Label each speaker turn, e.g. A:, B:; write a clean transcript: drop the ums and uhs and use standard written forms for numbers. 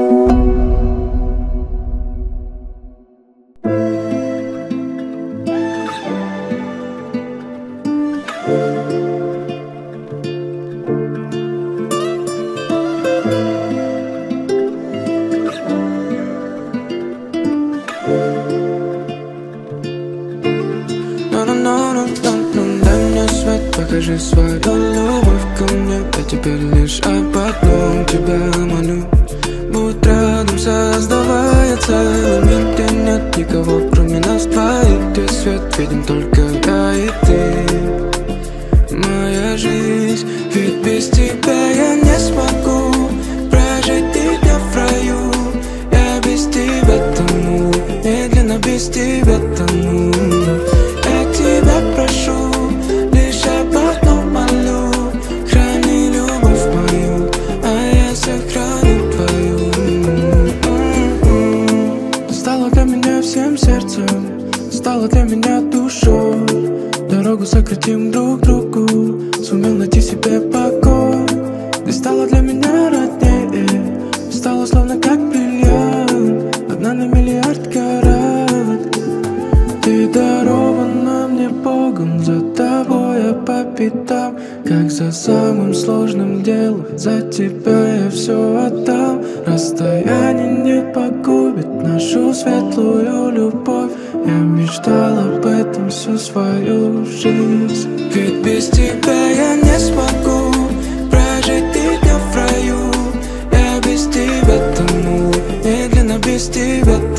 A: Покажи свою любовь ко мне. Я теперь лишь об одном тебя молю. Будь рядом, создавая целый мир, где нет никого, кроме нас двоих, где свет видим только я и ты. Моя жизнь, ведь без тебя я не смогу прожить и дня в раю. Я без тебя тону, медленно без тебя тону. Я тебя прошу, лишь об одном молю. Храни любовь мою, а я сохраню твою. Ты стала для меня всем сердцем, стала для меня душой. Дорогу сократим друг другу, сумел найти себе покой. Ты стала для меня роднее, стала словно как бриллиант, одна на миллиард карат. Ты дарована мне Богом, за тобой я по пятам, как за самым сложным делом. За тебя я все отдам. Расстояние не погубит нашу светлую любовь. Я мечтал об этом всю свою жизнь. Ведь без тебя я не смогу прожить и дня в раю. Я без тебя тону, медленно без тебя